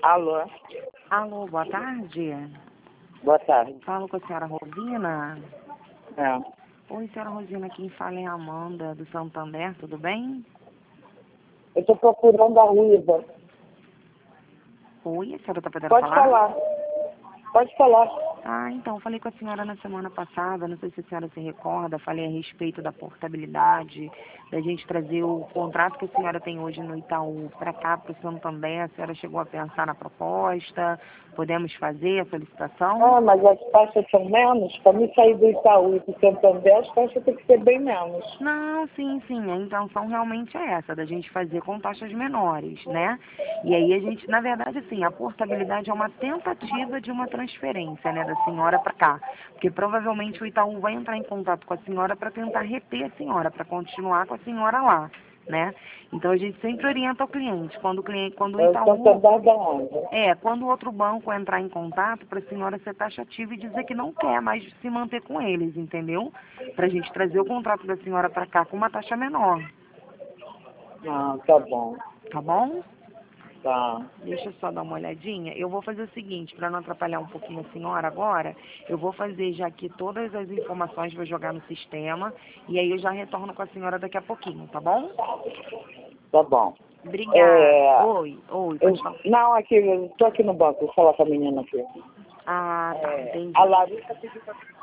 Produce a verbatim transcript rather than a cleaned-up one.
Alô? Alô, boa tarde. Boa tarde. Falo com a senhora Rosina. É. Oi, senhora Rosina, quem fala é a Amanda do Santander, tudo bem? Eu estou procurando a Ruiva. Oi, a senhora está podendo Pode falar? falar. Pode falar. Ah, então, falei com a senhora na semana passada, não sei se a senhora se recorda, falei a respeito da portabilidade, da gente trazer o contrato que a senhora tem hoje no Itaú para cá, para o Santander. A senhora chegou a pensar na proposta? Podemos fazer a solicitação? Ah, mas as taxas são menos? Para mim sair do Itaú e do Santander, as taxas têm que ser bem menos. Não, sim, sim, a intenção realmente é essa, da gente fazer com taxas menores, né? E aí a gente, na verdade, assim, a portabilidade é uma tentativa de uma transferência, né, da senhora para cá. Porque provavelmente o Itaú vai entrar em contato com a senhora para tentar reter a senhora, para continuar com a senhora lá, né? Então a gente sempre orienta o cliente, quando o cliente, quando o É o Itaú Santander da onde? é, quando o outro banco entrar em contato, para a senhora ser taxativa e dizer que não quer mais se manter com eles, entendeu? Para a gente trazer o contrato da senhora para cá com uma taxa menor, Ah, tá bom. tá bom? Tá. Deixa eu só dar uma olhadinha. Eu vou fazer o seguinte, para não atrapalhar um pouquinho a senhora agora, eu vou fazer já aqui todas as informações, vou jogar no sistema, e aí eu já retorno com a senhora daqui a pouquinho, tá bom? Tá bom. Obrigada. É, Oi, oi, eu, pode falar. não, aqui, eu tô aqui no banco, vou falar com a menina aqui. Ah, tá, É, entendi. a Larissa pediu pra